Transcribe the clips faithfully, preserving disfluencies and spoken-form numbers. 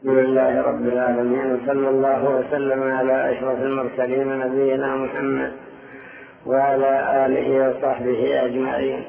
الحمد لله رب العالمين، صلى الله وسلم على أشرف المرسلين نبينا محمد وعلى آله وصحبه أجمعين.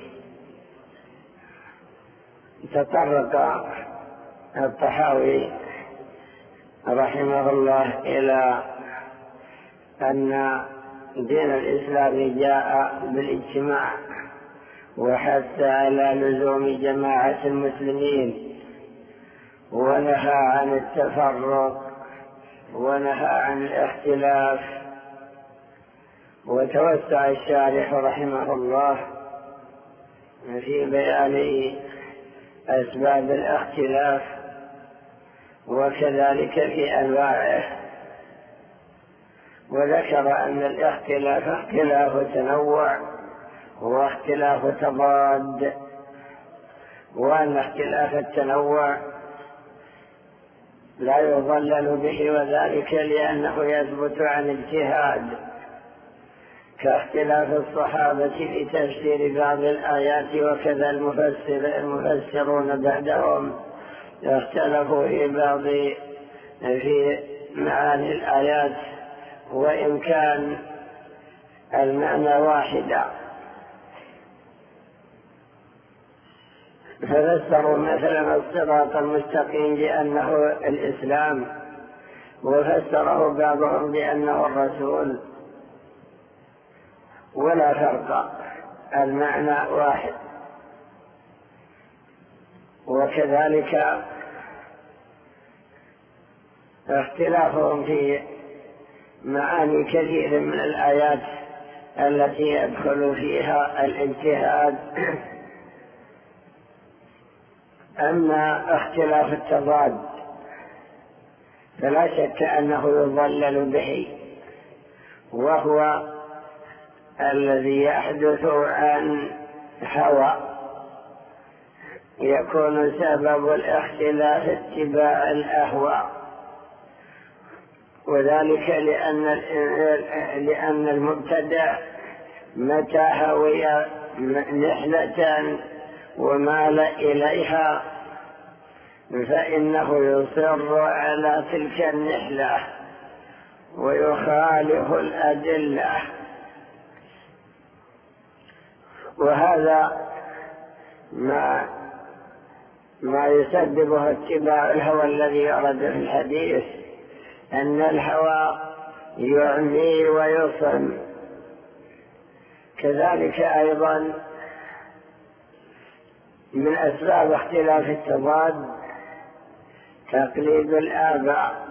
تطرق الطحاوي رحمه الله إلى أن دين الإسلام جاء بالاجتماع، وحث على لزوم جماعة المسلمين، ونهى عن التفرق، ونهى عن الاختلاف. وتوسع الشارح رحمه الله في بيان أسباب الاختلاف وكذلك في أنواعه، وذكر أن الاختلاف اختلاف تنوع واختلاف تضاد، وأن اختلاف التنوع لا يضلل به، وذلك لأنه يثبت عن اجتهاد، كاختلاف الصحابة في تفسير بعض الآيات، وكذا المفسر المفسرون بعدهم اختلفوا في بعض في معاني الآيات، وإن كان المعنى واحدا. ففسروا مثلا الصراط المستقيم بأنه الإسلام، وفسره بعضهم بأنه الرسول، ولا فرق، المعنى واحد. وكذلك اختلافهم في معاني كثير من الآيات التي يدخل فيها الاجتهاد. أما اختلاف التضاد فلا شك أنه يضلل به، وهو الذي يحدث عن هوى، يكون سبب الاختلاف اتباع الأهواء، وذلك لأن لأن المبتدع متى هوي نحلة ومال إليها فإنه يصر على تلك النحلة ويخالف الأدلة، وهذا ما ما يسببه اتباع الهوى الذي يرد في الحديث، أن الهوى يعمي ويصم. كذلك أيضا من أسباب اختلاف التضاد تقليد الآباء،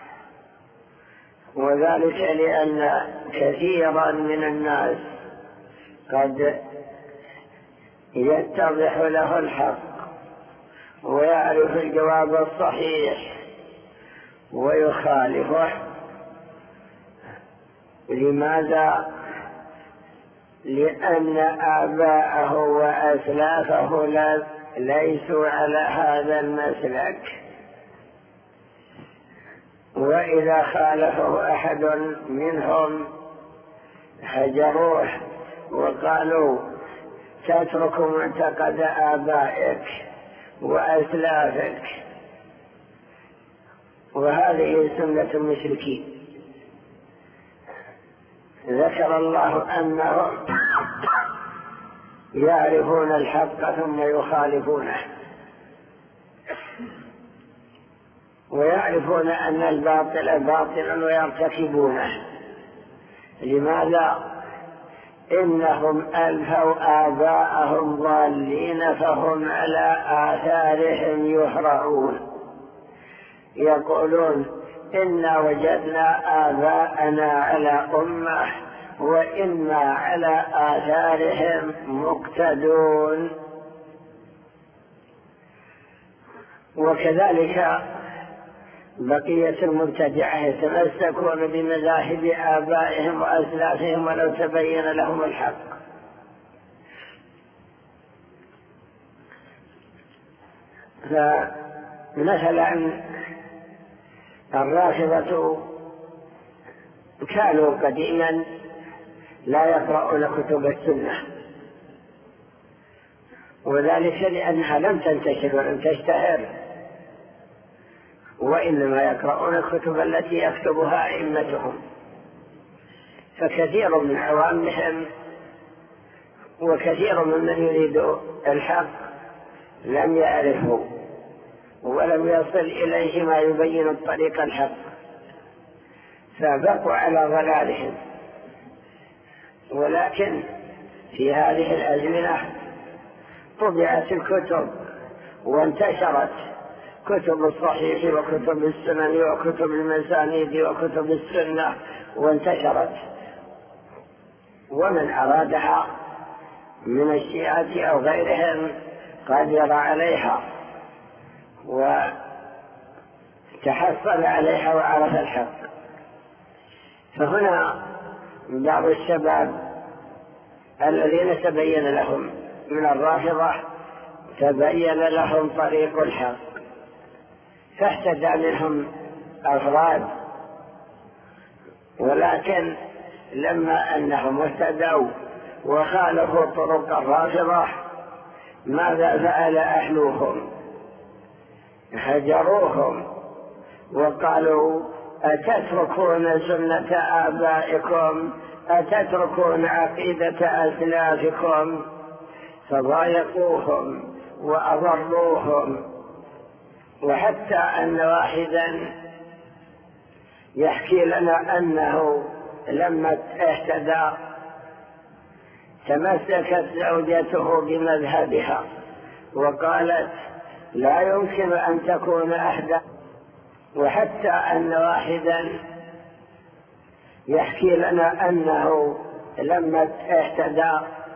وذلك لأن كثيرا من الناس قد يتضح له الحق ويعرف الجواب الصحيح ويخالفه. لماذا؟ لأن آباءه وأسلافه ليسوا على هذا المسلك، وإذا خالفه أحد منهم هجروه وقالوا تترك معتقد آبائك وأسلافك، وهذه سنة المشركين. ذكر الله أنهم يعرفون الحق ثم يخالفونه، ويعرفون أن الباطل باطل ويرتكبونه. لماذا؟ إنهم ألفوا آباءهم ضالين فهم على آثارهم يهرعون، يقولون إنا وجدنا آباءنا على أمة وإنا على آثارهم مقتدون. وكذلك بقية المبتدعة يتمسكون بمذاهب آبائهم وأسلافهم ولو تبين لهم الحق. فمثلا الرافضة كانوا قديما لا يقرؤون كتب السنة، وذلك لأنها لم تنتشر ولم تشتهر، وإنما يقرؤون الكتب التي يكتبها أئمتهم. فكثير من عوامهم وكثير ممن يريد الحق لم يعرفوا ولم يصل إليه ما يبين الطريق الحق، فبقوا على ضلالهم. ولكن في هذه الأزمنة طبعت الكتب وانتشرت كتب الصحيح وكتب السنن وكتب المسانيد وكتب السنة، وانتشرت، ومن أرادها من الشيعة أو غيرهم قدر عليها وتحصل عليها وعرف الحق. فهنا بعض الشباب الذين تبين لهم من الرافضة تبين لهم طريق الحق، فاهتدى منهم أفراد، ولكن لما أنهم اهتدوا وخالفوا طرق الرافضة ماذا فعل أهلهم؟ هجروهم وقالوا أتتركون سنة آبائكم، أتتركون عقيدة أسلافكم، فضايقوهم وأضروهم. وحتى أن واحدا يحكي لنا أنه لما اهتدى تمسكت زوجته بمذهبها وقالت لا يمكن أن تكون أحدى. وحتى أن واحدا يحكي لنا أنه لما اهتدى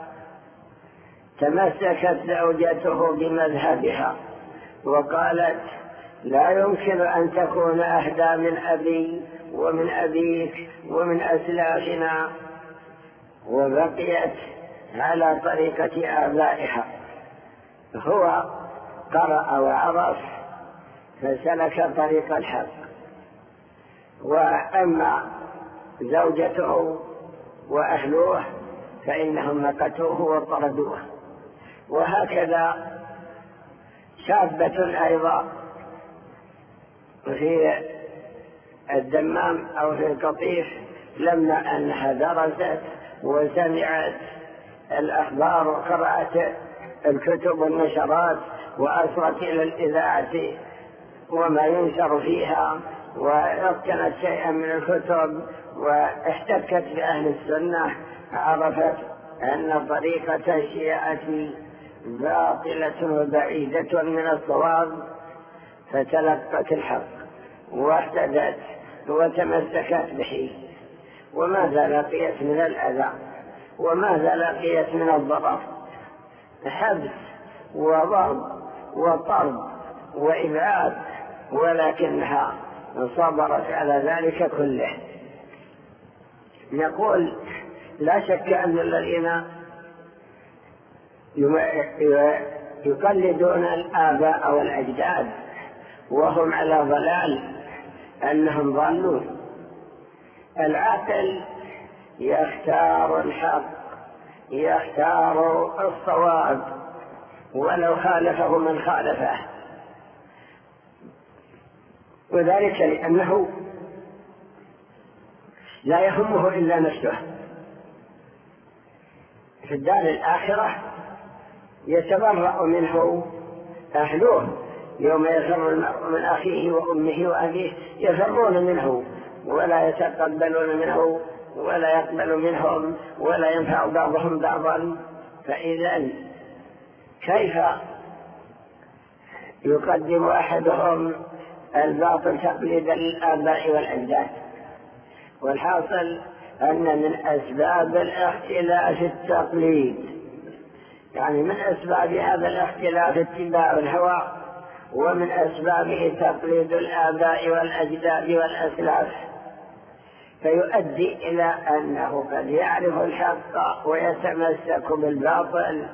تمسكت زوجته بمذهبها وقالت لا يمكن أن تكون أهدى من أبي ومن أبيك ومن أسلافنا، وبقيت على طريقة آبائها. هو قرأ وعرف فسلك طريق الحق، وأما زوجته وأهلوه فإنهم مقتوه وطردوه. وهكذا شابة أيضا في الدمام أو في القطيف لما أنها درست وسمعت الأخبار وقرأت الكتب والنشرات وأصغت إلى الإذاعة وما ينشر فيها وأتقنت شيئا من الكتب واحتكت بأهل السنة، عرفت أن طريقة الشيعة باطلة وبعيدة من الصواب، فتلقت الحق واهتدت وتمسكت به. وماذا لقيت من الأذى وماذا لقيت من الضرر؟ حبس وضرب وطرد وإبعاد، ولكنها صبرت على ذلك كله. نقول لا شك أن الذين يقلدون الآباء والأجداد وهم على ضلال أنهم ضالون. العاقل يختار الحق، يختار الصواب ولو خالفه من خالفه، وذلك لأنه لا يهمه إلا نفسه. في الدار الآخرة يتبرأ منه أهله، يوم يفر المرء من أخيه وأمه وأبيه يفرون منه ولا يتقبلون منه ولا يقبل منهم ولا ينفع بعضهم بعضا. فإذا كيف يقدم أحدهم الباطل تقليدا للآباء والأجداد؟ والحاصل أن من أسباب الاختلاف التقليد، يعني من أسباب هذا الاختلاف اتباع الهوى، ومن أسبابه تقليد الآباء والأجداد والأسلاف، فيؤدي إلى أنه قد يعرف الحق ويتمسك بالباطل.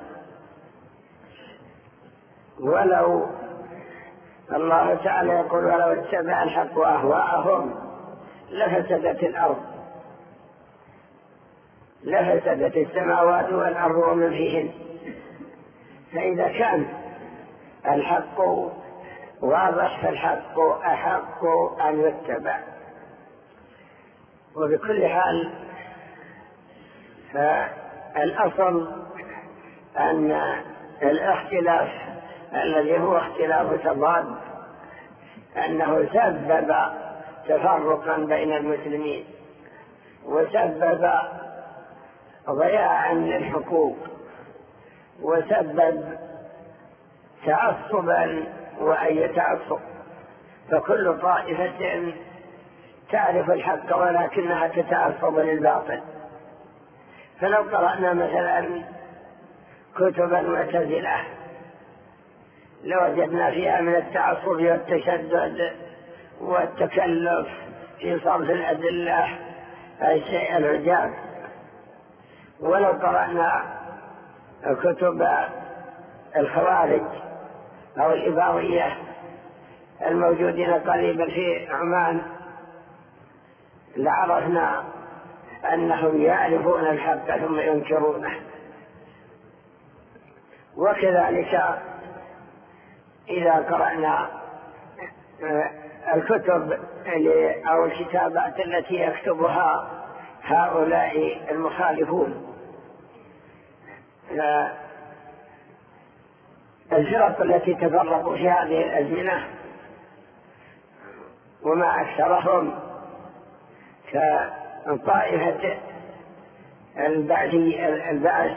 ولو الله تعالى يقول ولو اتبع الحق أهواءهم لفسدت الأرض، لفسدت السماوات والأرض ومن فيهن. فإذا كان الحق واضح فالحق أحق أن يتبع. وبكل حال فالأصل أن الاختلاف الذي هو اختلاف تضاد أنه سبب تفرقا بين المسلمين وسبب ضياعا للحقوق وسبب تعصبا وأي تعصب، فكل طائفة تعرف الحق ولكنها تتعصب للباطل. فلو قرأنا مثلا كتب المعتزلة لوجدنا فيها من التعصب والتشدد والتكلف في صرف الأدلة الشيء العجاب. ولو قرأنا كتب الخوارج أو الإباضية الموجودين قريبا في عمان لعرفنا أنهم يعرفون الحق ثم ينكرونه. وكذلك إذا قرأنا الكتب أو الكتابات التي يكتبها هؤلاء المخالفون، الفرق التي تفرقوا في هذه الأزمنة وما أكثرهم كطائفة البعث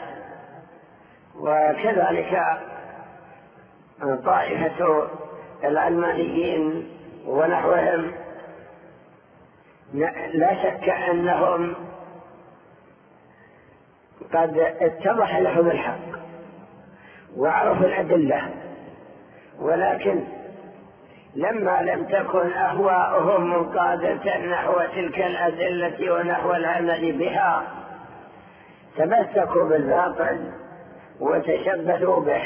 وكذلك طائفة العلمانيين ونحوهم، لا شك أنهم قد اتضح لهم الحق وعرفوا الأدلة، ولكن لما لم تكن أهواؤهم منقادة نحو تلك الأدلة ونحو العمل بها تمسكوا بالباطل وتشبثوا به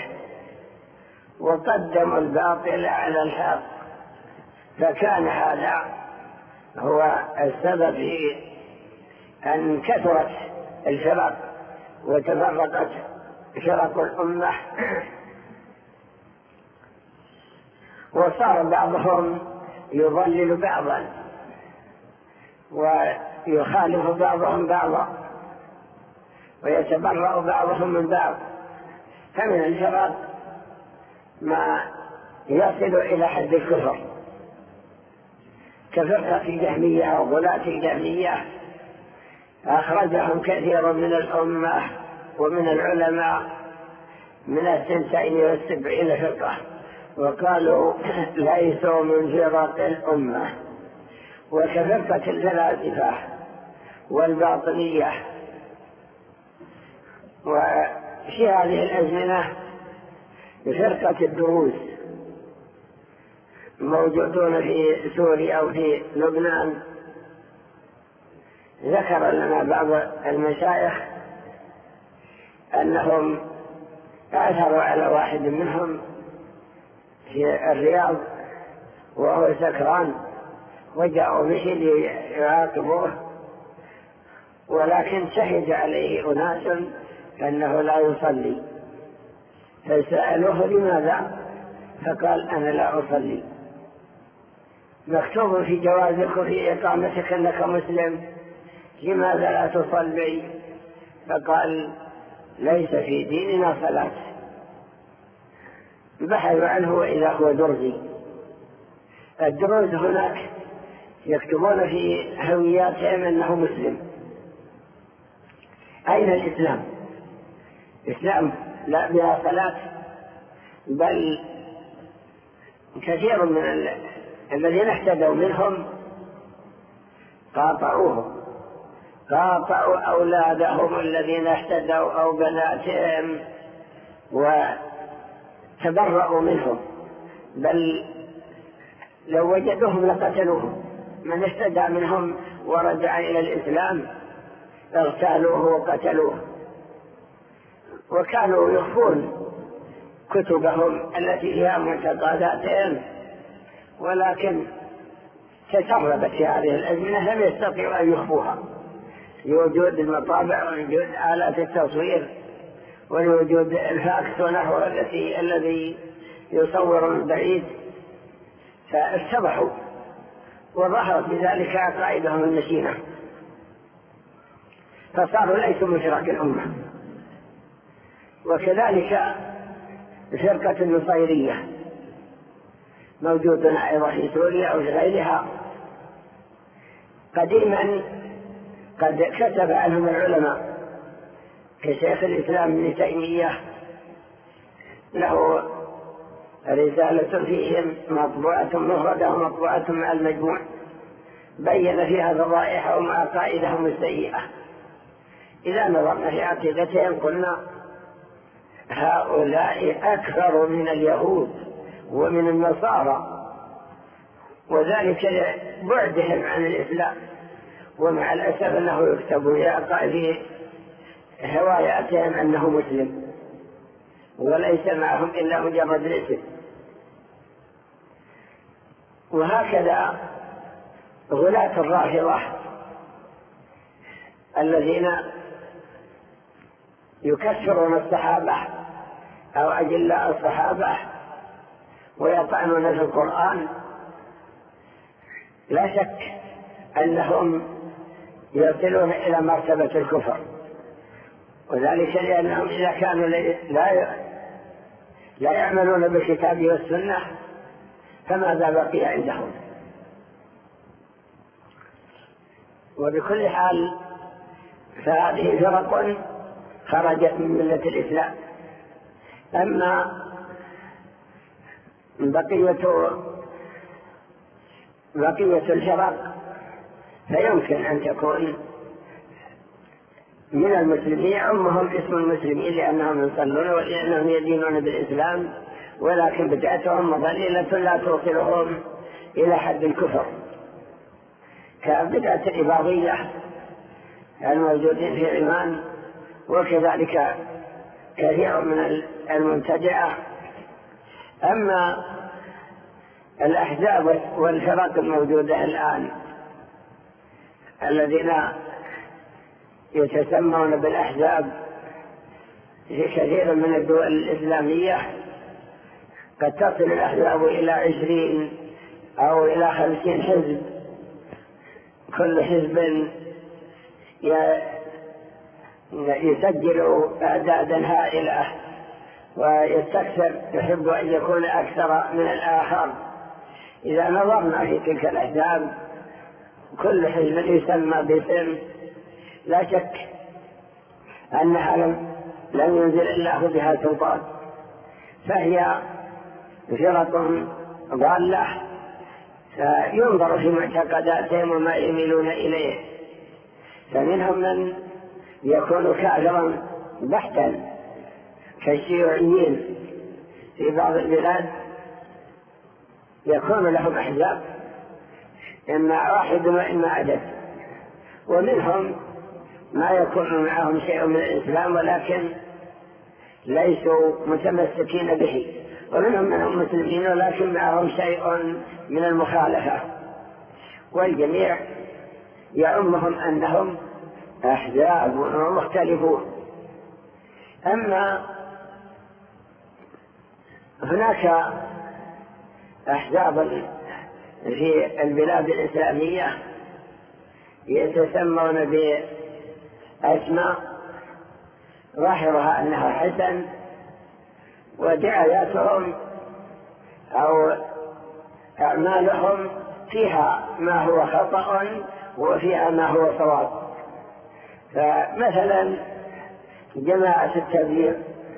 وقدموا الباطل على الحق، فكان هذا هو السبب في أن كثرت الفرق وتفرقت فرق الأمة، وصار بعضهم يضلل بعضا ويخالف بعضهم بعضا ويتبرأ بعضهم من بعض. فمن الفرق ما يصل إلى حد الكفر كفرقة الجهمية وغلاة الجهمية، أخرجهم كثير من الأمة ومن العلماء من الثنتين والسبعين فرقة وقالوا ليسوا من فرق الأمة. وكفرقة الفلاسفة والباطنية. وفي هذه الأزمنة فرقة الدروز موجودون في سوريا أو في لبنان. ذكر لنا بعض المشايخ أنهم أثروا على واحد منهم في الرياض وهو سكران وجاءوا به ليعاقبوه، ولكن شهد عليه أناس أنه لا يصلي، فسألوه لماذا؟ فقال أنا لا أصلي. مكتوب في جوازك في إقامتك أنك مسلم، لماذا لا تصلي؟ فقال ليس في ديننا صلاة. بحثوا عنه وإذا هو درزي. الدروز هناك يكتبون في هوياتهم أنه مسلم. أين الإسلام؟ إسلام لا بلا صلاة، بل كثير من ال... الذين اهتدوا منهم قاطعوه، قاطعوا أولادهم الذين اهتدوا أو بناتهم وتبرأوا منهم، بل لو وجدوهم لقتلوهم. من اهتدى منهم ورجع إلى الإسلام اغتالوه وقتلوه. وكانوا يخفون كتبهم التي فيها معتقداتهم، ولكن تسربت في هذه الأزمنة لم يستطيعوا أن يخفوها لوجود المطابع ووجود آلات التصوير ولوجود الفاكس ونحوه التي الذي يصور من بعيد. فاتضحوا وظهرت بذلك عقائدهم المتينة، فصاروا ليسوا من فرق الأمة. وكذلك فرقة النصيرية موجودة أيضا في سوريا أو في غيرها. قديما قد كتب عنهم العلماء كشيخ الإسلام ابن تيمية، له رسالة فيهم مطبوعة مفردة ومطبوعة مع المجموع، بين فيها الرائحة وعقائدهم السيئة. إذا نظرنا في عقيدتهم قلنا هؤلاء أكثر من اليهود ومن النصارى، وذلك لبعدهم عن الإسلام. ومع الأسف أنه يكتب في هواياتهم أنه مسلم وليس معهم إلا مجرد الاسم. وهكذا غلاة الرافضة الذين يكفرون الصحابة أو أجلاء الصحابة ويطعنون في القرآن، لا شك أنهم يصلون إلى مرتبة الكفر، وذلك لأنهم إذا كانوا لا لا يعملون بالكتاب والسنة فماذا بقي عندهم؟ وبكل حال فهذه فرق خرجت من ملة الإسلام. أما بقية بقية الفرق فيمكن أن تكون من المسلمين، يعمهم اسم المسلمين لأنهم يصلون ولأنهم يدينون بالإسلام، ولكن بدعتهم ضليلة لا توصلهم إلى حد الكفر، كبدعة الإباضية الموجودين في عمان، وكذلك كثير من المبتدعة. أما الأحزاب والفرق الموجودة الآن الذين يتسمون بالأحزاب في كثير من الدول الإسلامية، قد تصل الأحزاب إلى عشرين أو إلى خمسين حزب، كل حزب يسجل أعدادا هائلة ويستكثر، يحب أن يكون أكثر من الآخر. إذا نظرنا في تلك الأحزاب كل حزب يسمى باسم، لا شك أنها لم, لم ينزل الله بها سلطان، فهي فرق ضالة ينظر في معتقداتهم وما يميلون إليه. فمنهم من يكون كافرا بحتا كالشيوعيين في بعض البلاد، يكون لهم أحزاب إما واحد وإما عدد، ومنهم ما يكون معهم شيء من الإسلام ولكن ليسوا متمسكين به، ومنهم منهم مسلمين ولكن معهم شيء من المخالفة، والجميع يعمهم أنهم أحزاب ومختلفون. أما هناك أحزاب في البلاد الإسلامية يتسمون بأسماء ظاهرها أنها حسن، ودعاياتهم أو أعمالهم فيها ما هو خطأ وفيها ما هو صواب. فمثلا جماعة التبليغ،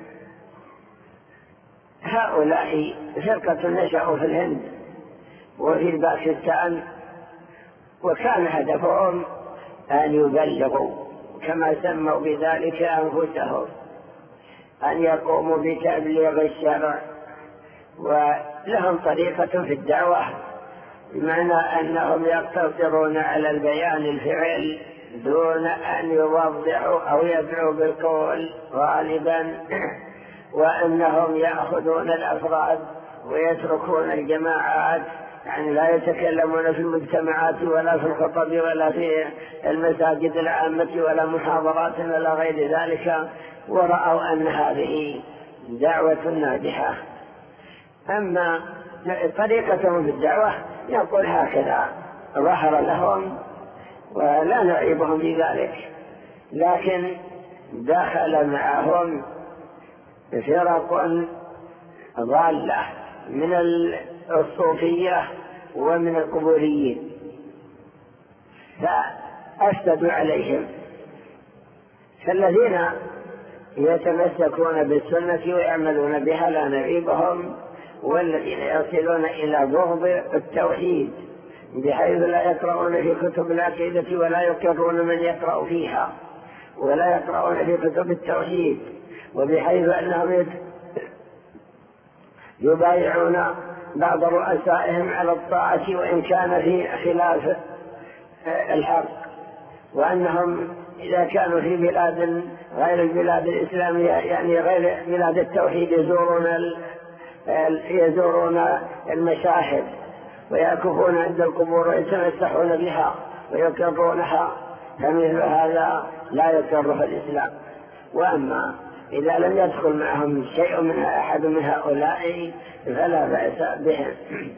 هؤلاء فرقة نشأوا في الهند وفي باكستان، وكان هدفهم أن يبلغوا كما سموا بذلك أنفسهم، أن يقوموا بتبليغ الشرع، ولهم طريقة في الدعوة بمعنى أنهم يقتصرون على البيان الفعل دون أن يوضحوا أو يدعوا بالقول غالبا، وأنهم يأخذون الأفراد ويتركون الجماعات، يعني لا يتكلمون في المجتمعات ولا في الخطب ولا في المساجد العامة ولا محاضرات ولا غير ذلك، ورأوا أن هذه دعوة ناجحة. أما طريقتهم في الدعوة نقول هكذا ظهر لهم ولا نعيبهم بذلك، لكن دخل معهم فرق ضالة من الصوفية ومن القبوريين فأفسدوا عليهم. فالذين يتمسكون بالسنة ويعملون بها لا نعيبهم، والذين يصلون إلى بغض التوحيد بحيث لا يقرؤون في كتب العقيدة ولا يقرون من يقرأ فيها ولا يقرؤون في كتب التوحيد، وبحيث أنهم يبايعون بعض رؤسائهم على الطاعة وإن كان في خلاف الحق، وأنهم إذا كانوا في بلاد غير البلاد الإسلامية يعني غير بلاد التوحيد يزورون يزورون المشاهد ويأكفون عند القبور ويتمسحون بها ويكررونها، فمثل هذا لا يكره الإسلام. وأما إذا لم يدخل معهم شيء منها أحد من هؤلاء فلا بأس بهم.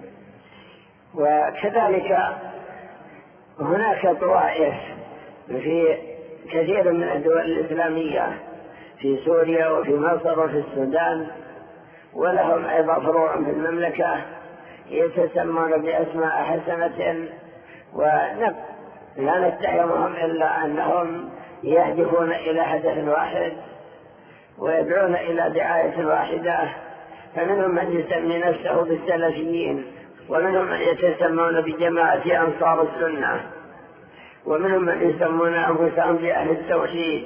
وكذلك هناك طوائف في كثير من الدول الإسلامية في سوريا وفي مصر وفي السودان، ولهم أيضا فروع في المملكة يتسمون بأسماء حسنة، ولا نتهمهم إلا أنهم يهدفون إلى هدف واحد ويدعون إلى دعاية واحدة. فمنهم من يسمي نفسه بالسلفيين، ومنهم من يتسمون بجماعة أنصار السنة، ومنهم من يسمون أنفسهم بأهل التوحيد،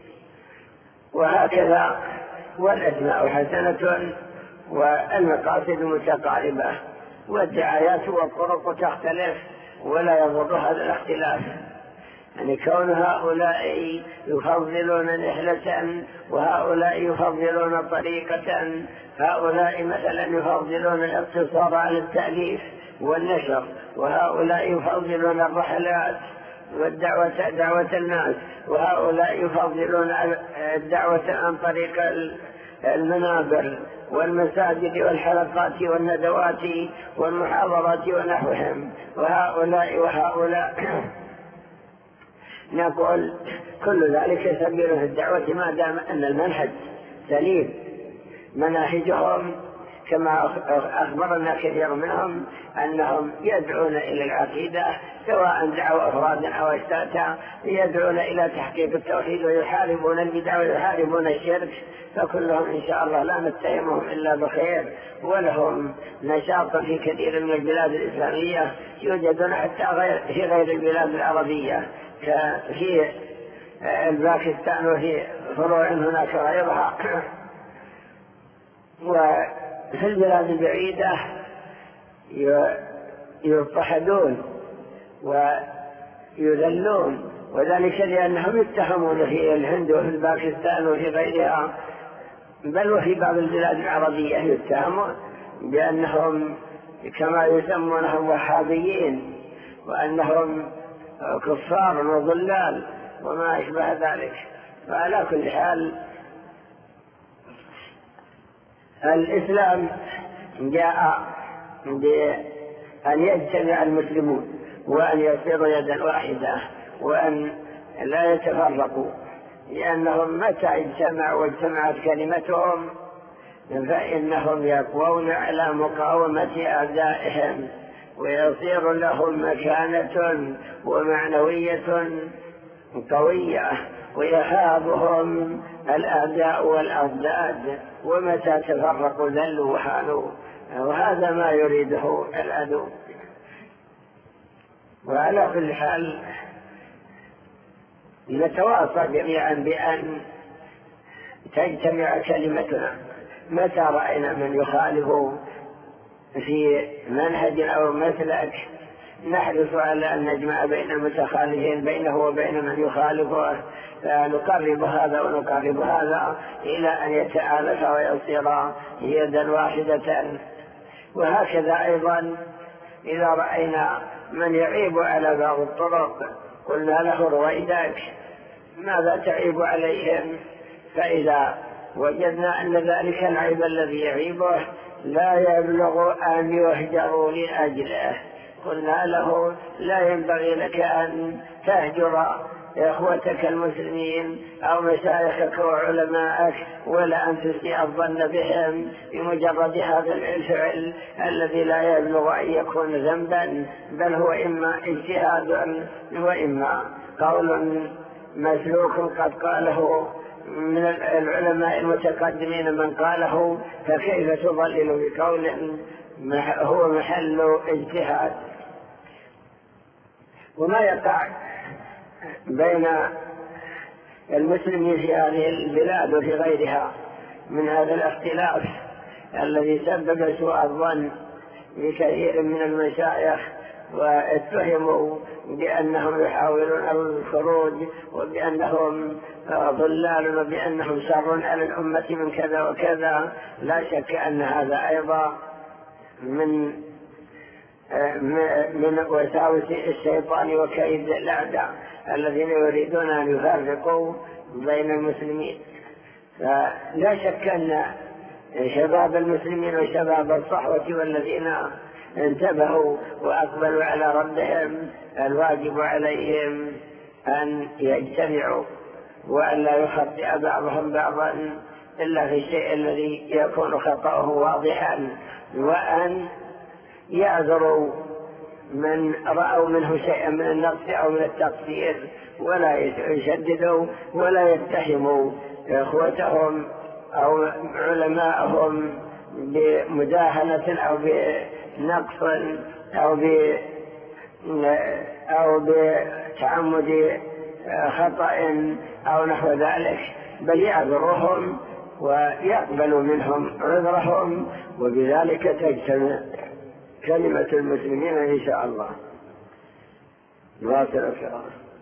وهكذا. والأسماء حسنة والمقاصد متقاربة والدعايات والطرق تختلف ولا يضر هذا الاختلاف. يعني كون هؤلاء يفضلون نحلة وهؤلاء يفضلون طريقة، هؤلاء مثلا يفضلون الاقتصار على التأليف والنشر، وهؤلاء يفضلون الرحلات والدعوة دعوة الناس، وهؤلاء يفضلون الدعوة عن طريق المنابر والمساجد والحلقات والندوات والمحاضرات ونحوهم، وهؤلاء وهؤلاء. نقول كل ذلك سبيل في الدعوة ما دام أن المنهج سليم. مناهجهم كما أخبرنا كثير منهم أنهم يدعون إلى العقيدة، سواء دعوا أفرادا أو أشتاتا، يدعون إلى تحقيق التوحيد ويحاربون البدع ويحاربون الشرك، فكلهم إن شاء الله لا نتهمهم إلا بخير، ولهم نشاط في كثير من البلاد الإسلامية، يوجدون حتى غير في غير البلاد العربية في الباكستان وفي فروع هناك غيرها. وفي البلاد البعيدة يضطهدون ويذلون، وذلك لأنهم يتهمون في الهند وفي الباكستان وفي غيرها، بل وفي بعض البلاد العربية يتهمون بأنهم كما يسمونهم وهابيين، وأنهم كفار وضلال وما أشبه ذلك. فعلى كل حال الإسلام جاء بأن يجتمع المسلمون وأن يصيروا يدا واحدة وأن لا يتفرقوا، لأنهم متى اجتمعوا واجتمعت كلمتهم فإنهم يقوون على مقاومة أعدائهم ويصير لهم مكانة ومعنوية قوية، ويهابهم الأعداء والأضداد، ومتى تفرقوا ذلوا وحانوا، وهذا ما يريده العدو. وعلى كل حال نتواصى جميعا بأن تجتمع كلمتنا. متى رأينا من يخالف في منهج أو مسلك نحرص على أن نجمع بين المتخالفين بينه وبين من يخالفه، فنقرب هذا ونقرب هذا إلى أن يتآلف ويصير يدا واحدة. وهكذا أيضا إذا رأينا من يعيب على بعض الطرق قلنا له رويدك ماذا تعيب عليهم، فإذا وجدنا أن ذلك العيب الذي يعيبه لا يبلغ أن يهجروا لأجله. قلنا له لا ينبغي لك أن تهجر إخوتك المسلمين أو مشايخك وعلمائك ولا أن تسيء الظن بهم بمجرد هذا الفعل الذي لا يبلغ أن يكون ذنبا، بل هو إما اجتهاد وإما قول مسلوك قد قاله من العلماء المتقدمين من قاله، فكيف تضلل بقول هو محل اجتهاد؟ وما يقع بين المسلمين في هذه البلاد وفي غيرها من هذا الاختلاف الذي سبب سوء الظن بكثير من المشايخ، واتهموا بأنهم يحاولون الخروج وبأنهم ضلال وبأنهم شر على الأمة من كذا وكذا. لا شك أن هذا أيضا من من وساوس الشيطان وكيد الأعداء الذين يريدون أن يفرقوا بين المسلمين. فلا شك أن شباب المسلمين وشباب الصحوة والذين انتبهوا وأقبلوا على ربهم الواجب عليهم أن يجتمعوا وأن لا يخطئ بعضهم بعضا إلا في الشيء الذي يكون خطأه واضحا، وأن يعذروا من رأوا منه شيئا من النقص أو من التقصير، ولا يشددوا ولا يتهموا إخوتهم أو علماءهم بمداهنة أو بنقص أو ب أو بتعمد خطأ أو نحو ذلك، بل يعذرهم ويقبلوا منهم عذرهم، وبذلك تجتمع كلمة المسلمين إن شاء الله. واصل الكلام.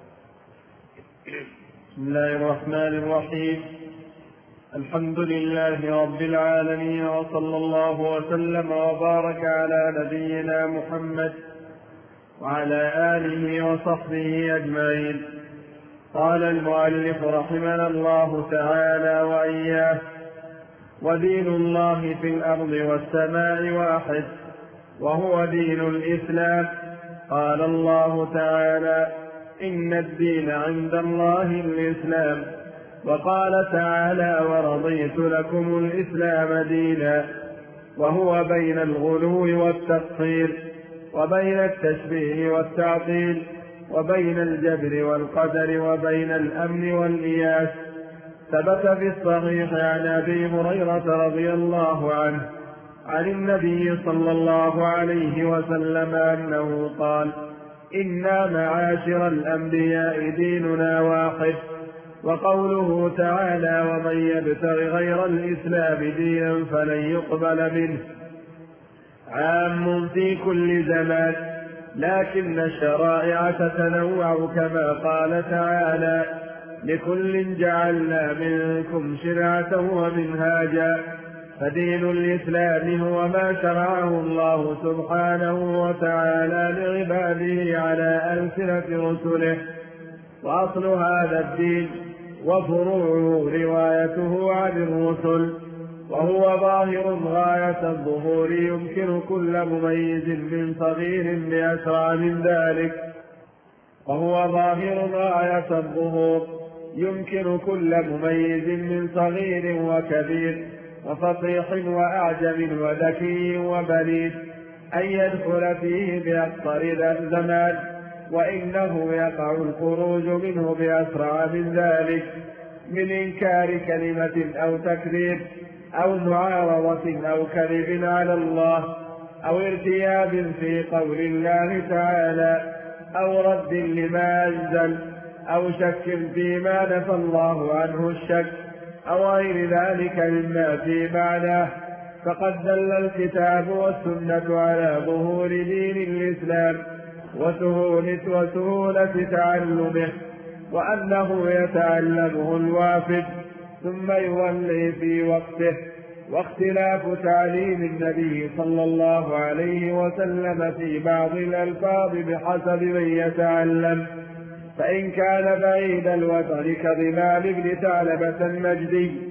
بسم الله الرحمن الرحيم. الحمد لله رب العالمين، وصلى الله وسلم وبارك على نبينا محمد وعلى آله وصحبه أجمعين. قال المؤلف رحمنا الله تعالى وإياه: ودين الله في الأرض والسماء واحد، وهو دين الإسلام. قال الله تعالى: إن الدين عند الله الإسلام. وقال تعالى: ورضيت لكم الإسلام دينا. وهو بين الغلو والتقصير، وبين التشبيه والتعطيل، وبين الجبر والقدر، وبين الأمن والإياس. ثبت في الصحيح عن أبي هريرة رضي الله عنه عن النبي صلى الله عليه وسلم أنه قال: إنا معاشر الأنبياء ديننا واحد. وقوله تعالى: ومن يبتغ غير الإسلام دينا فلن يقبل منه، عام في كل زمان، لكن الشرائع تتنوع كما قال تعالى: لكل جعلنا منكم شرعة ومنهاجا. فدين الإسلام هو ما شرعه الله سبحانه وتعالى لعباده على ألسنة رسله، وأصل هذا الدين وفروعه روايته عن الرسل، وهو ظاهر غاية الظهور، يمكن كل مميز من صغير بأسرع من ذلك وهو ظاهر غاية الظهور يمكن كل مميز من صغير وكبير وفصيح وأعجم وذكي وبليد أن يدخل فيه بأقصر زمان، وإنه يقع الخروج منه بأسرع من ذلك، من إنكار كلمة أو تكذيب أو معارضة أو كذب على الله أو ارتياب في قول الله تعالى أو رد لما أنزل أو شك فيما نفى الله عنه الشك أو غير ذلك مما في معناه. فقد دل الكتاب والسنة على ظهور دين الإسلام وسهولة, وسهولة تعلمه، وأنه يتعلمه الوافد ثم يولي في وقته، واختلاف تعليم النبي صلى الله عليه وسلم في بعض الألفاظ بحسب من يتعلم. فإن كان بعيد الوتر كضمام بن ثعلبة النجدي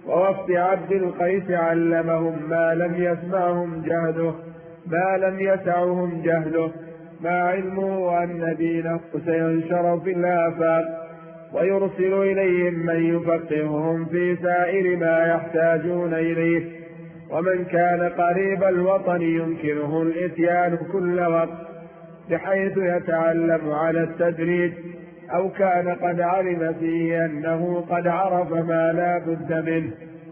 ووفد عبد القيس علمهم ما لم يسمعهم جهله ما لم يسعهم جهله، مع علمه أن دينه سينشر في الآفاق، ويرسل إليهم من يفقههم في سائر ما يحتاجون إليه. ومن كان قريب الوطن يمكنه الإتيان كل وقت بحيث يتعلم على التدريج، أو كان قد علم فيه أنه قد عرف ما لا بد منه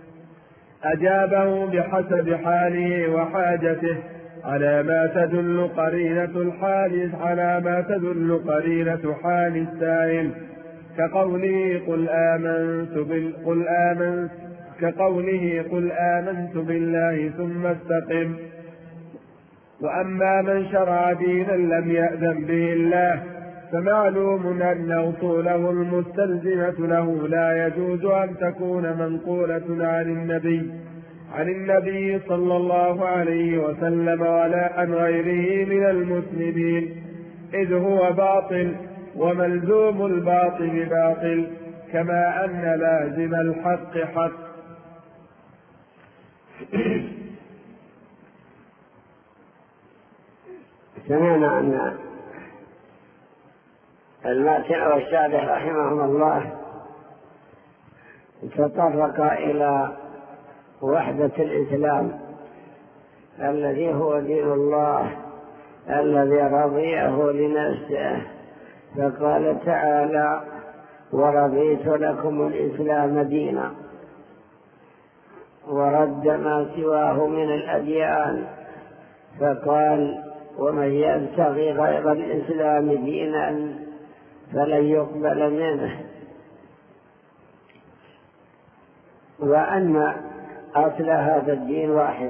أجابه بحسب حاله وحاجته على ما تدل قرينة الحال على ما تدل قرينة حال السائل، كقوله قل آمنت بال قل آمنت كقوله قل آمنت بالله ثم استقم. وأما من شرع دينا لم يأذن به الله فمعلوم أن أصوله المستلزمة له لا يجوز أن تكون منقولة عن النبي عن النبي صلى الله عليه وسلم ولا عن غيره من المسلمين، إذ هو باطل وملزوم الباطل باطل، كما أن لازم الحق حق. سمعنا أن الماتع والشارح رحمهم الله تطرق إلى وحدة الإسلام الذي هو دين الله الذي رضيه لنفسه، فقال تعالى ورضيت لكم الإسلام دينا، ورد ما سواه من الأديان فقال ومن يبتغي غير الإسلام دينا فلن يقبل منه، وأن أصل هذا الدين واحد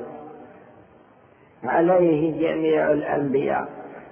عليه جميع الأنبياء.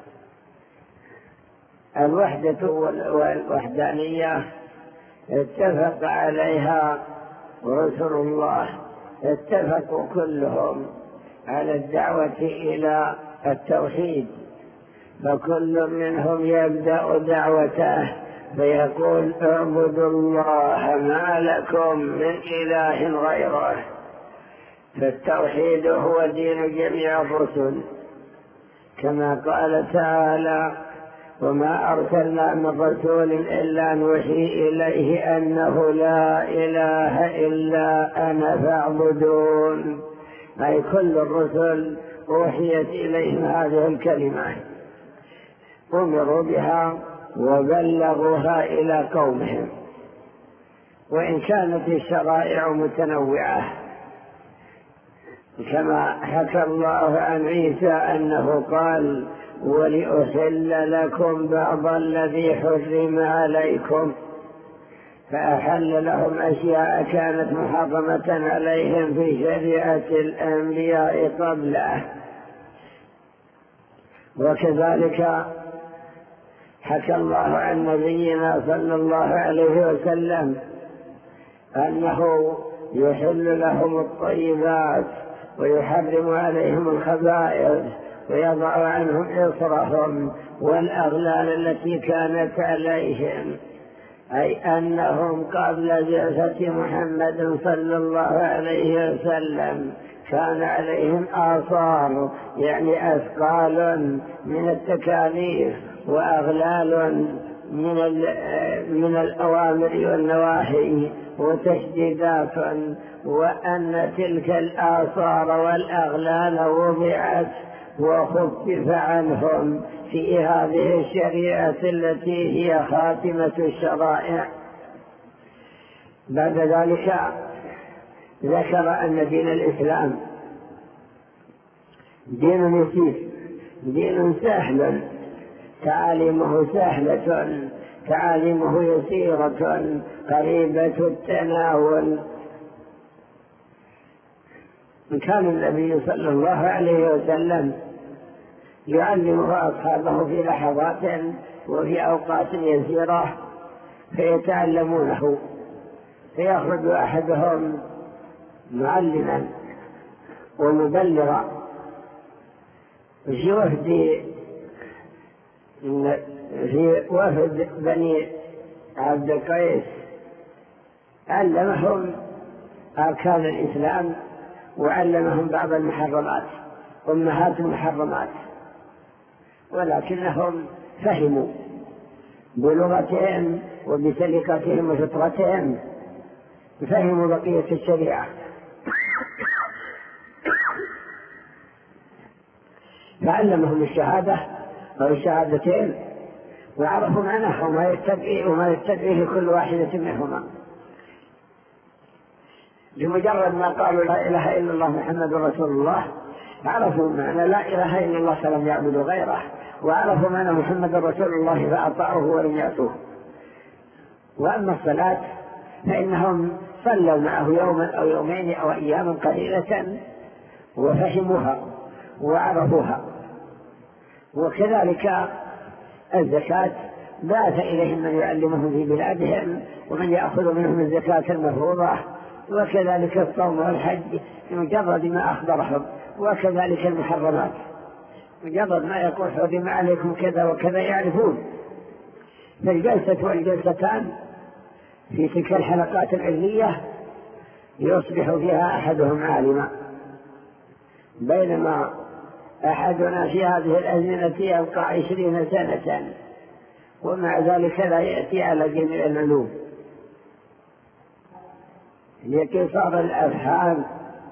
الوحدة والوحدانية اتفق عليها رسل الله، اتفقوا كلهم على الدعوة إلى التوحيد، فكل منهم يبدأ دعوته فيقول اعبدوا الله ما لكم من إله غيره. فالتوحيد هو دين جميع الرسل، كما قال تعالى وما أرسلنا من رسول إلا نوحي إليه أنه لا إله إلا أنا فاعبدون، أي كل الرسل أوحيت إليهم هذه الكلمة، أمروا بها وبلغوها إلى قومهم، وإن كانت الشرائع متنوعة، كما حكى الله عن عيسى أنه قال ولأحل لكم بعض الذي حرم عليكم، فأحل لهم أشياء كانت محرمة عليهم في شريعة الأنبياء قبله. وكذلك حكى الله عن نبينا صلى الله عليه وسلم أنه يحل لهم الطيبات ويحرم عليهم الخبائث ويضع عنهم إصرهم والأغلال التي كانت عليهم، أي أنهم قبل بعثة محمد صلى الله عليه وسلم كان عليهم آثار، يعني أثقال من التكاليف وأغلال من من الأوامر والنواهي وتشديدات، وأن تلك الآثار والأغلال وضعت وخفف عنهم في هذه الشريعة التي هي خاتمة الشرائع. بعد ذلك ذكر أن دين الإسلام دين يسير، دين سهل، تعاليمه سهلة، تعاليمه يسيرة قريبة التناول. كان النبي صلى الله عليه وسلم يعلمه أصحابه في لحظات وفي أوقات يسيرة فيتعلمونه، فيخرج أحدهم معلما ومبلغا. في وفد في وفد بني عبد القيس علمهم أركان الإسلام وعلمهم بعض المحرمات أمهات المحرمات، ولكنهم فهموا بلغتهم وبسلقتهم وفطرتهم، فهموا بقية الشريعة فعلمهم الشهادة أو الشهادتين وعرفوا معناها وما يتبعيه وما يتبعيه كل واحدة منهما. بمجرد ما قالوا لا إله إلا الله محمد رسول الله عرفوا معنى لا إله إلا الله فلم يعبدوا غيره، وعرفوا معنى محمد رسول الله فأطاعوه ولم يعصوه. وأما الصلاة فإنهم صلوا معه يوما أو يومين أو أياما قليلة وفهموها وعرفوها. وكذلك الزكاة بعث إليهم من يعلمهم في بلادهم ومن يأخذ منهم الزكاة المفروضة، وكذلك الصوم والحج مجرد ما أخبرهم، وكذلك المحرمات مجرد ما يقول حرم عليكم كذا وكذا يعرفون. فالجلسة والجلستان في تلك الحلقات العلمية يصبح فيها أحدهم عالما، بينما أحدنا في هذه الأزمنة يبقى عشرين سنة ومع ذلك لا يأتي على جميع العلوم لقصار الأفهام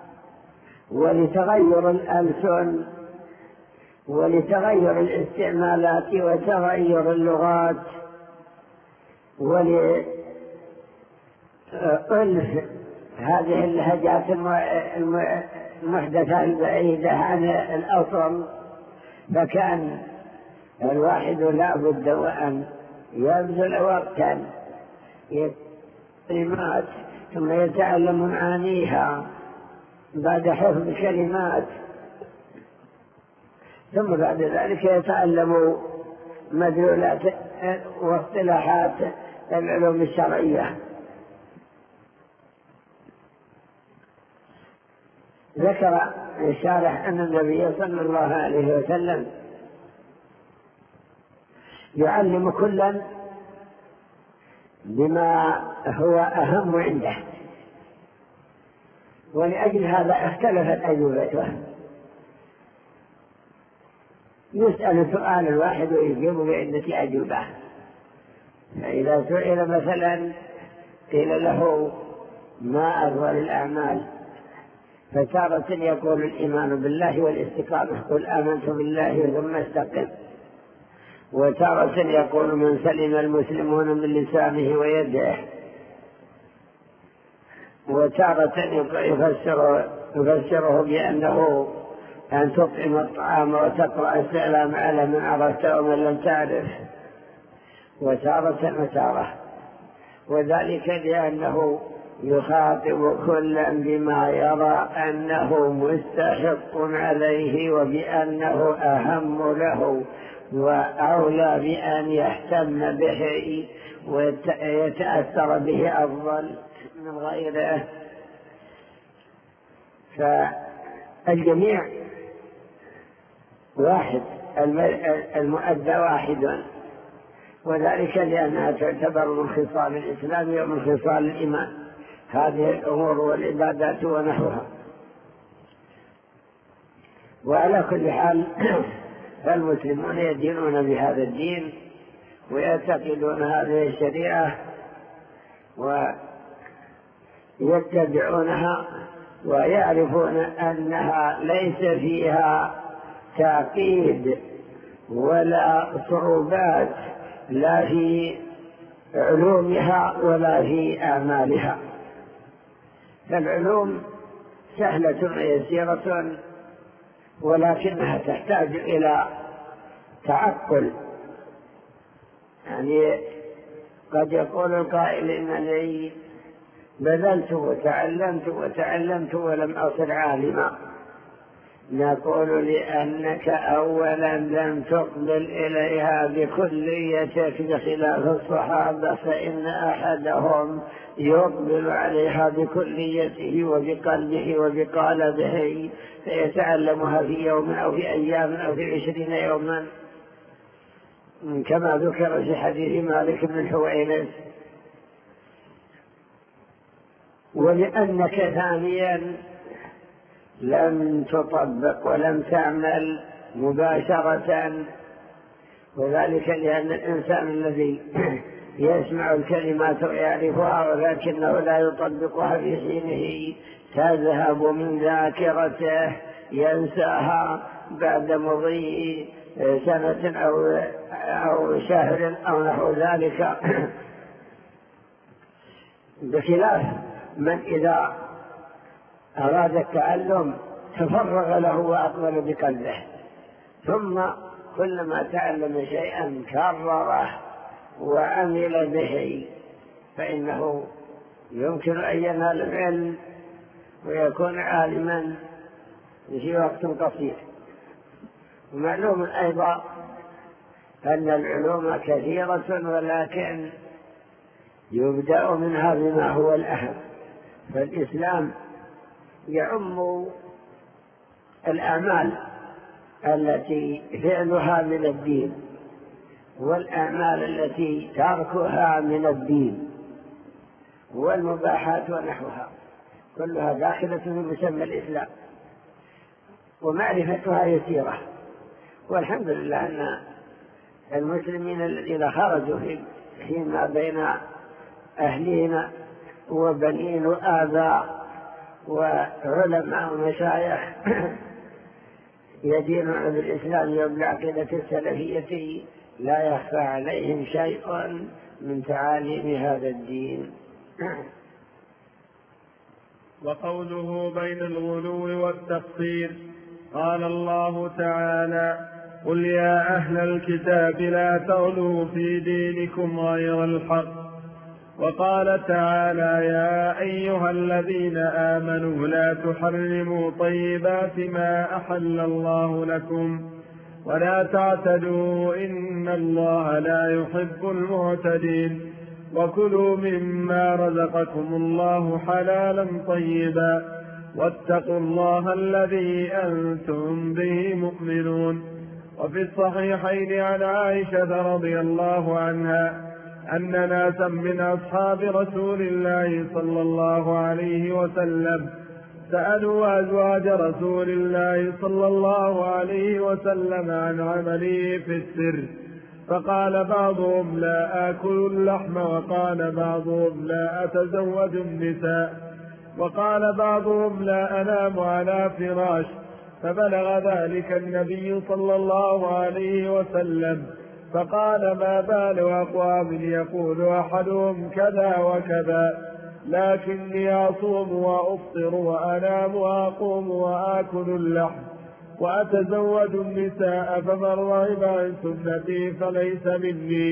ولتغير الألسن ولتغير الاستعمالات وتغير اللغات ولألف هذه اللهجات المحدثة البعيدة عن الأصل. فكان الواحد لا بد وأن يبذل وقتا كلمات ثم يتعلم معانيها بعد حفظ كلمات، ثم بعد ذلك يتعلم مدلولات واصطلاحات العلوم الشرعية. ذكر الشارح أن النبي صلى الله عليه وسلم يعلم كلا بما هو أهم عنده، ولأجل هذا اختلفت أجوبته. يسأل سؤال الواحد ويجيب بعدة أجوبة. فإذا سئل مثلا قيل له ما أفضل الأعمال، فتارة يقول الإيمان بالله والاستقامة، قل آمنت بالله ثم استقم. وتارة يقول من سلم المسلمون من لسانه ويده. وتارة يفسره, يفسره بأنه أن تطعم الطعام وتقرأ السلام على من عرفت ومن لم تعرف. وتارة وتارة، وذلك لأنه يخاطب كلا بما يرى أنه مستحق عليه وبأنه أهم له وأولى بأن يهتم به ويتأثر به أفضل من غيره. فالجميع واحد، المؤدى واحد، وذلك لأنها تعتبر من خصال الإسلام ومن خصال الإيمان هذه الأمور والعبادات ونحوها. وعلى كل حال فالمسلمون يدينون بهذا الدين ويعتقدون هذه الشريعة ويتبعونها ويعرفون أنها ليس فيها تعقيد ولا صعوبات لا في علومها ولا في أعمالها. فالعلوم سهلة ويسيرة، ولكنها تحتاج إلى تعقل. يعني قد يقول القائل إنني بذلت وتعلمت وتعلمت ولم أصل عالما. نقول لأنك أولا لم تقبل إليها بكليتك بخلاف الصحابة، فإن أحدهم يقبل عليها بكليته وبقلبه وبقالبه فيتعلمها في يوم أو في أيام أو في عشرين يوما، كما ذكر في حديث مالك بن الحويرث. ولأنك ثانيا لم تطبق ولم تعمل مباشرة، وذلك لأن الإنسان الذي يسمع الكلمات ويعرفها ولكنه لا يطبقها في حينه تذهب من ذاكرته، ينساها بعد مضي سنة أو, أو شهر أو نحو ذلك، بخلاف من إذا أراد التعلم تفرغ له وأقبل بقلبه، ثم كلما تعلم شيئا كرره وعمل به فإنه يمكن أن ينال العلم ويكون عالما في وقت قصير. ومعلوم أيضا أن العلوم كثيرة، ولكن يبدأ منها بما هو الأهم. فالإسلام يعم الأعمال التي فعلها من الدين والأعمال التي تركها من الدين والمباحات ونحوها، كلها داخلة في مسمى الإسلام، ومعرفتها يسيرة. والحمد لله أن المسلمين الذين خرجوا فيما بين أهلنا وبنين وآباء وعلماء ومشايخ يدينون بالإسلام وبالعقيدة السلفية لا يخفى عليهم شيء من تعاليم هذا الدين. وقوله بين الغلو والتقصير، قال الله تعالى: قل يا أهل الكتاب لا تغلوا في دينكم غير الحق. وقال تعالى: يا أيها الذين آمنوا لا تحرموا طيبات ما أحل الله لكم ولا تعتدوا إن الله لا يحب المعتدين، وكلوا مما رزقكم الله حلالا طيبا واتقوا الله الذي أنتم به مؤمنون. وفي الصحيحين عن عائشة رضي الله عنها أن ناسا من أصحاب رسول الله صلى الله عليه وسلم سألوا أزواج رسول الله صلى الله عليه وسلم عن عمله في السر، فقال بعضهم: لا آكل اللحم، وقال بعضهم: لا أتزوج النساء، وقال بعضهم: لا أنام على فراش. فبلغ ذلك النبي صلى الله عليه وسلم فقال: ما بال أقوام يقول أحدهم كذا وكذا، لكني أصوم وأفطر وأنام وأقوم وآكل اللحم وأتزوج النساء، فمن رغب عن سنتي فليس مني.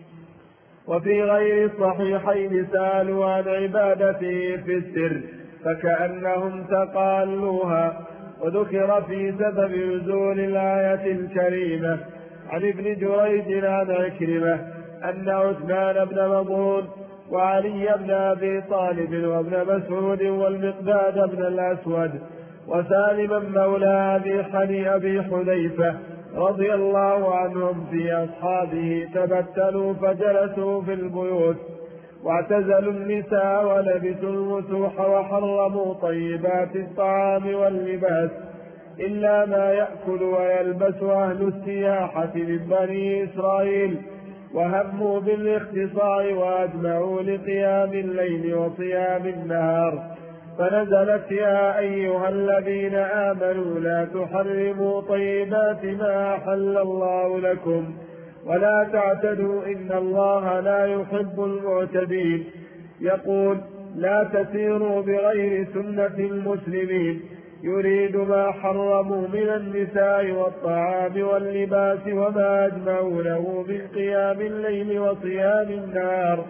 وفي غير الصحيحين سألوا عن عبادته في السر فكأنهم تقالوها. وذكر في سبب نزول الآية الكريمة عن ابن جريج عن عكرمة أن عثمان بن مظعون وعلي بن أبي طالب وابن مسعود والمقداد بن الأسود وسالما مولى أبي أبي حذيفة رضي الله عنهم في أصحابه تبتلوا فجلسوا في البيوت واعتزلوا النساء ولبسوا المسوح وحرموا طيبات الطعام واللباس إلا ما يأكل ويلبس أهل السياحة من بني إسرائيل، وهموا بالاختصاء وأجمعوا لقيام الليل وصيام النهار. فنزلت: يا أيها الذين آمنوا لا تحرموا طيبات ما أحل الله لكم ولا تعتدوا إن الله لا يحب المعتدين. يقول: لا تسيروا بغير سنة المسلمين، يريد ما حرموا من النساء والطعام واللباس وما أجمعوا له من قيام الليل وصيام النهار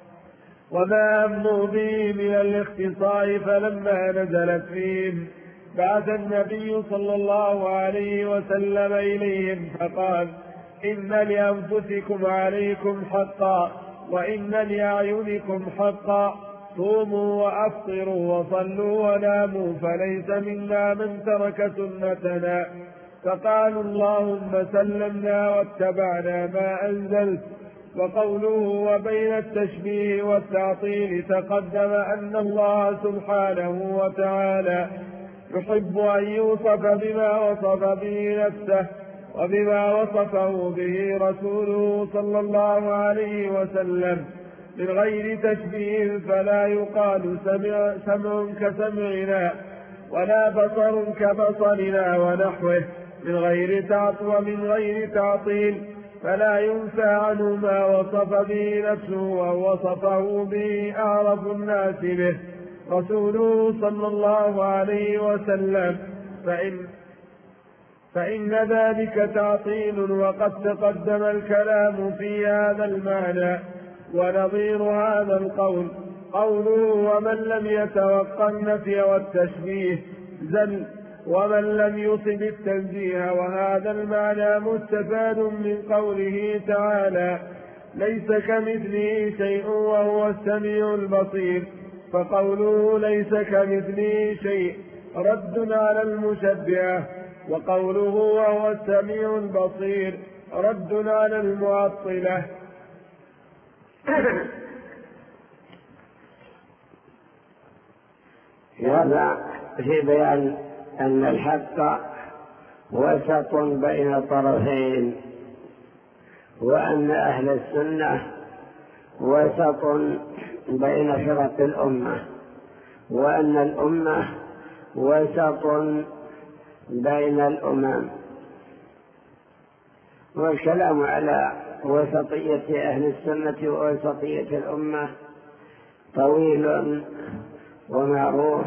وما أمنوا به من الاختصاء. فلما نزلت فيهم بعث النبي صلى الله عليه وسلم إليهم فقال: إن لأنفسكم عليكم حقا وإن لأعينكم حقا، صوموا وأفطروا وصلوا وناموا، فليس منا من ترك سنتنا. فقالوا: اللهم سلمنا واتبعنا ما أنزلت. وقوله وبين التشبيه والتعطيل تقدم أن الله سبحانه وتعالى يحب أن يوصف بما وصف به نفسه وبما وصفه به رسوله صلى الله عليه وسلم من غير تشبيه، فلا يقال سمع, سمع كسمعنا ولا بصر كبصرنا ونحوه من غير تعطيل ومن غير تعطيل، فلا ينفى عنه ما وصف به نفسه ووصفه به أعرف الناس به رسوله صلى الله عليه وسلم، فإن, فإن ذلك تعطيل، وقد تقدم الكلام في هذا المعنى. ونظير هذا القول قوله ومن لم يتوقع النفي والتشبيه زل ومن لم يصب التنزيه، وهذا المعنى مستفاد من قوله تعالى ليس كمثله شيء وهو السميع البصير، فقوله ليس كمثله شيء رد على المشبهة، وقوله وهو السميع البصير رد على المعطلة. هذا في بيان أن الحق وسط بين طرفين، وأن أهل السنة وسط بين فرق الأمة، وأن الأمة وسط بين الأمم. والكلام على وسطية أهل السنة ووسطية الأمة طويل ومعروف.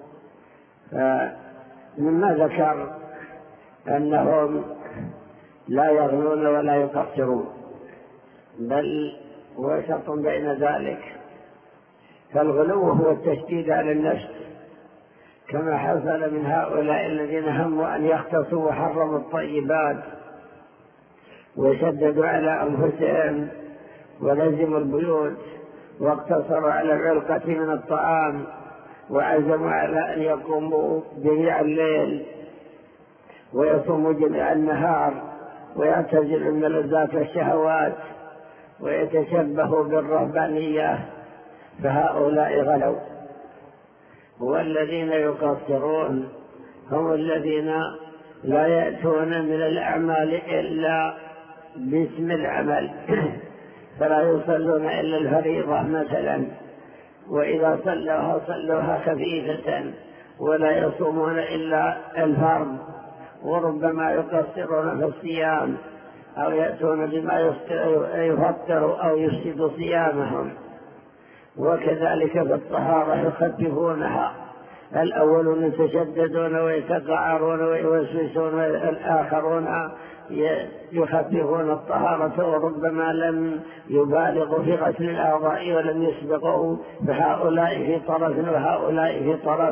مما ذكر أنهم لا يغلون ولا يقصرون، بل وسط بين ذلك. فالغلو هو التشديد على النفس، كما حصل من هؤلاء الذين هموا أن يختصوا وحرموا الطيبات وشددوا على أنفسهم ولزموا البيوت واقتصروا على العلقة من الطعام، وعزموا على أن يقوموا جميع الليل ويصوموا جميع النهار ويعتزلوا من لذات الشهوات ويتشبهوا بالرهبانية، فهؤلاء غلوا. والذين يقصرون هم الذين لا يأتون من الأعمال إلا باسم العمل، فلا يصلون إلا الفريضة مثلا، وإذا صلوها صلوها خفيفة، ولا يصومون إلا الفرض، وربما يقصرون في الصيام أو يأتون بما يفطر أو يفسد صيامهم. وكذلك في الطهارة يخففونها، الأولون يتشددون ويتقعرون ويوسوسون، والآخرون يخففون الطهارة وربما لم يبالغوا في غسل الأعضاء ولم يسبقوا، فهؤلاء في طرف وهؤلاء في طرف.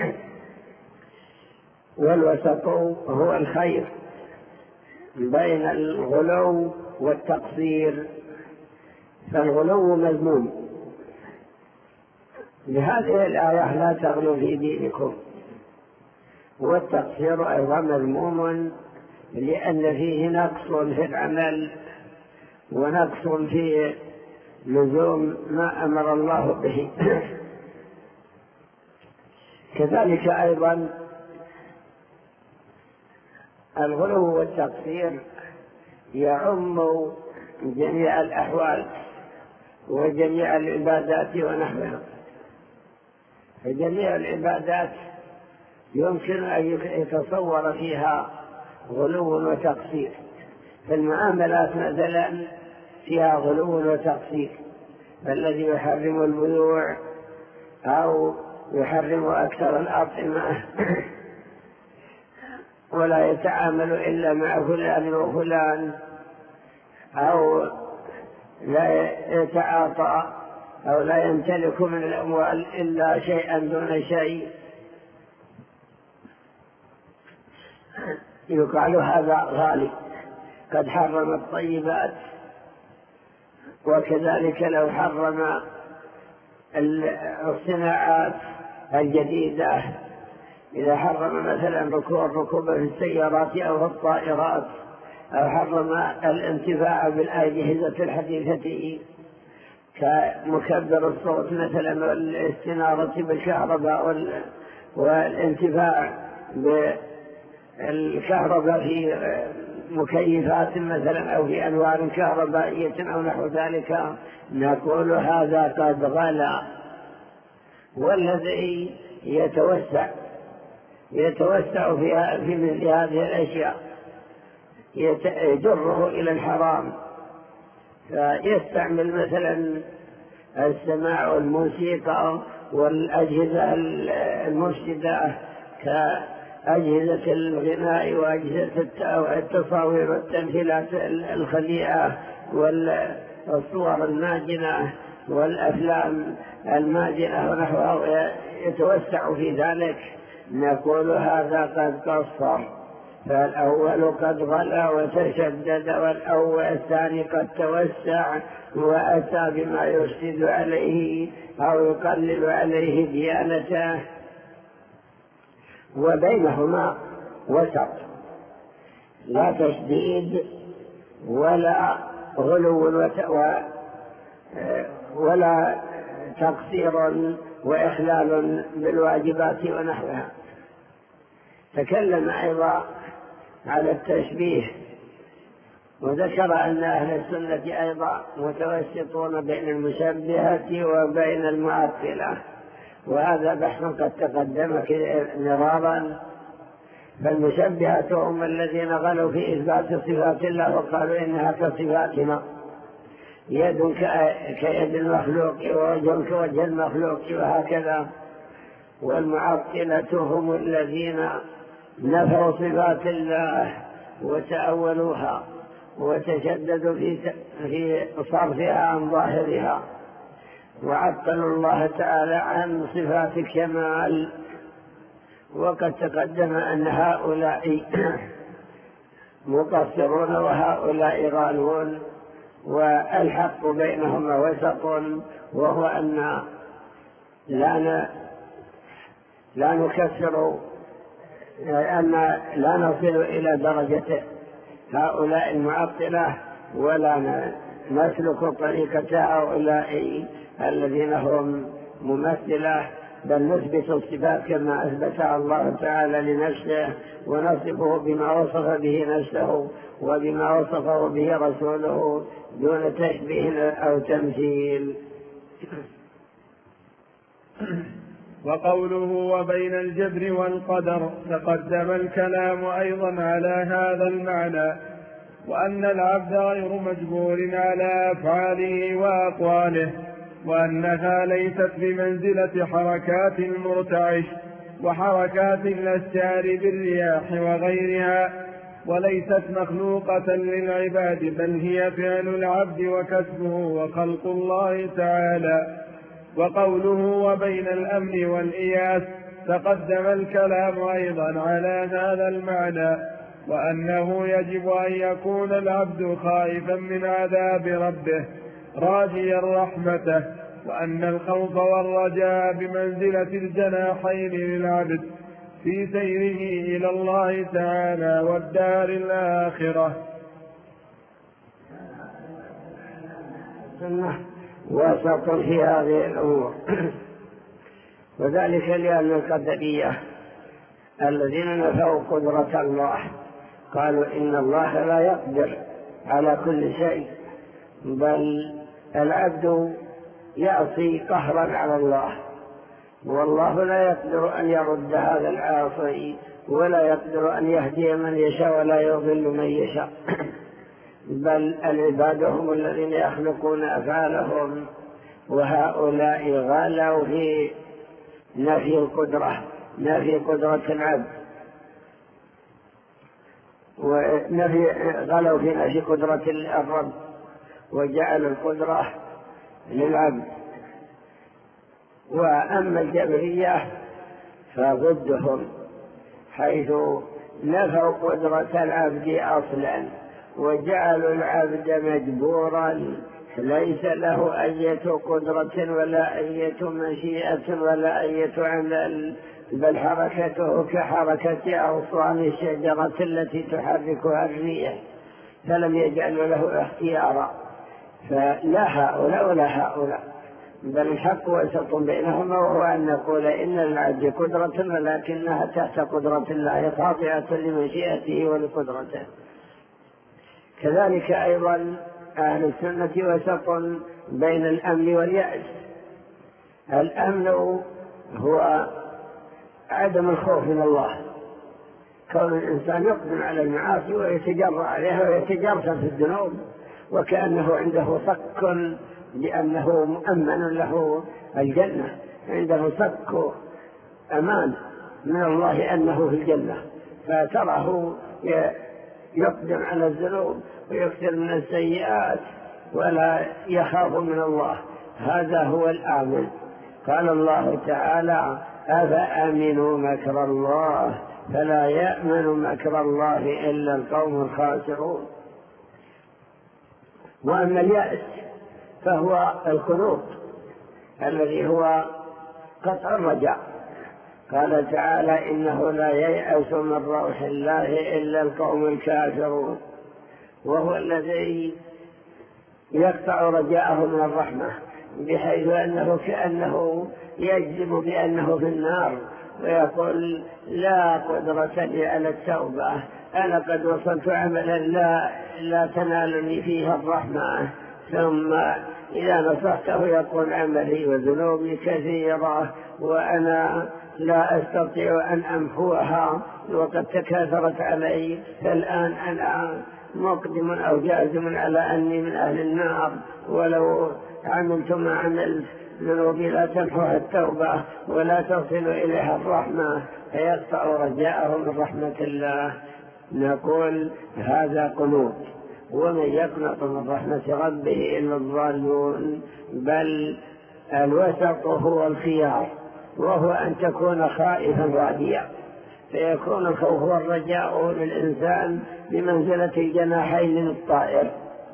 والوسط هو الخير بين الغلو والتقصير، فالغلو مذموم. بهذه الآية لا تغلوا في دينكم، والتقصير أيضا مذموم لأن فيه نقص في العمل ونقص في لزوم ما أمر الله به. كذلك أيضا الغلو والتقصير يعم جميع الأحوال وجميع العبادات ونحوها. فجميع العبادات يمكن أن يتصور فيها غلو وتقصير. فالمعاملات مثلا فيها غلو وتقصير، فالذي يحرم البيوع أو يحرم أكثر الأطعمة ولا يتعامل إلا مع فلان وفلان، أو لا يتعاطى أو لا يمتلك من الأموال إلا شيئا دون شيء، يقال هذا غالي قد حرم الطيبات. وكذلك لو حرم الصناعات الجديدة، إذا حرم مثلا ركوب الركوب في السيارات أو في الطائرات أو حرم الانتفاع بالأجهزة الحديثة كمكبر الصوت مثلا والاستنارة بالكهرباء والانتفاع بالكهرباء في مكيفات مثلا أو في أنوار كهربائية أو نحو ذلك، نقول هذا قد غلا. والذي يتوسع يتوسع في في مثل هذه الأشياء يجره إلى الحرام، فيستعمل مثلا السماع والموسيقى والأجهزة المفسدة كأجهزة الغناء وأجهزة التصاوير والتمثيلات الخليئة والصور الماجنة والأفلام الماجنة ونحوها، يتوسع في ذلك. نقول هذا قد قصر، فالأول قد غلا وتشدد، والأول الثاني قد توسع وأتى بما يفسد عليه أو يقلل عليه ديانته، وبينهما وسط، لا تشديد ولا غلو ولا تقصير وإخلال بالواجبات ونحوها. تكلم أيضا على التشبيه، وذكر أن أهل السنة أيضا متوسطون بين المشبهة وبين المعطلة، وهذا بحث قد تقدم مرارا. فالمشبهة هم الذين غلوا في إثبات صفات الله وقالوا إنها كصفاتنا، يد كيد المخلوق ووجه كوجه المخلوق وهكذا. والمعطلة هم الذين نفوا صفات الله وتأولوها وتشددوا في في صرفها عن ظاهرها، وعطلوا الله تعالى عن صفات الكمال. وقد تقدم أن هؤلاء مقصرون وهؤلاء غالون، والحق بينهما وسط، وهو أن لا لا نكسر أن لا نصل إلى درجة هؤلاء المعطلة، ولا نسلك طريقة هؤلاء الذين هم ممثلة، بل نثبت الصفات كما أثبتها الله تعالى لنفسه، ونصفه بما وصف به نفسه وبما وصفه به رسوله دون تشبيه أو تمثيل. وقوله وبين الجبر والقدر تقدم الكلام أيضا على هذا المعنى، وأن العبد غير مجبور على أفعاله وأقواله، وأنها ليست بمنزلة حركات المرتعش وحركات الأشجار بالرياح وغيرها، وليست مخلوقة للعباد، بل هي فعل العبد وكسبه وخلق الله تعالى. وقوله وبين الأمن والإياس تقدم الكلام أيضا على هذا المعنى، وأنه يجب أن يكون العبد خائفا من عذاب ربه راجيا رحمته، وأن الخوف والرجاء بمنزلة الجناحين للعبد في سيره إلى الله تعالى والدار الآخرة. وسط في هذه الأمور، وذلك لأن القدرية الذين نفوا قدرة الله قالوا إن الله لا يقدر على كل شيء، بل العبد يعصي قهرا على الله، والله لا يقدر أن يرد هذا العاصي، ولا يقدر أن يهدي من يشاء ولا يضل من يشاء، بل العباد هم الذين يخلقون أفعالهم. وهؤلاء غالوا في نفي القدرة، نفي قدرة العبد، ونفي غلوا في نفي قدرة الرب، وجعلوا القدرة للعبد. وأما الجبرية فضدهم، حيث نفوا قدرة العبد أصلا وجعلوا العبد مجبورا ليس له أي قدرة ولا أي مشيئة ولا أي عمل، بل حركته كحركة أغصان الشجرة التي تحركها الريح، فلم يجعل له اختيارا، فلا هؤلاء ولا هؤلاء، بل الحق وسط بينهما، وهو أن نقول إن للعبد قدرة ولكنها تحت قدرة الله خاضعة لمشيئته ولقدرته. كذلك أيضا أهل السنة وسط بين الأمن واليأس. الأمن هو عدم الخوف من الله، كون الإنسان يقدم على المعاصي ويتجرأ عليها ويتجرأ في الذنوب وكأنه عنده صك لأنه مؤمن له الجنة، عنده صك أمان من الله أنه في الجنة، فتراه يقدم على الذنوب ويكثر من السيئات ولا يخاف من الله. هذا هو الآمن. قال الله تعالى: أفأمنوا مكر الله فلا يأمن مكر الله إلا القوم الخاسرون. وأما اليأس فهو القنوط الذي هو قطع الرجاء. قال تعالى: إنه لا ييأس من روح الله إلا القوم الكافرون، وهو الذي يقطع رجاءه من الرحمة، بحيث أنه كأنه يجزم بأنه في النار ويقول: لا قدرة لي على التوبة، أنا قد وصلت عملا لا, لا تنالني فيها الرحمة. ثم إذا نصحته يقول: عملي وذنوبي كثيرة وأنا لا أستطيع أن أمحوها وقد تكاثرت علي، فالآن أنا مقدم أو جازم على أني من أهل النار، ولو عملت ما عملت ذنوبي لا تمحوها التوبة ولا تصل إليها الرحمة، فيقطع رجاءه من رحمة الله. نقول: هذا قنوط. ومن يقنط من رحمة ربه إلا الضالون. بل الوسط هو الخيار، وهو أن تكون خائفا راجيا، فيكون الخوف والرجاء للإنسان بمنزلة الجناحين للطائر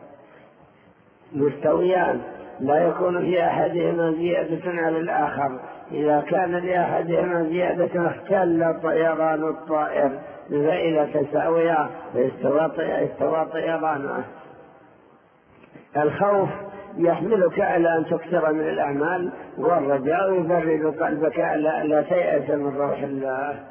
مستويان، لا يكون في أحدهما زيادة على الآخر. إذا كان لأحدهما زيادة اختل طيران الطائر، فإذا تساويا فاستوى طيرانه. الخوف يحملك على أن تكثر من الأعمال، والرجاء يبرد قلبك على ألا تيأس من روح الله.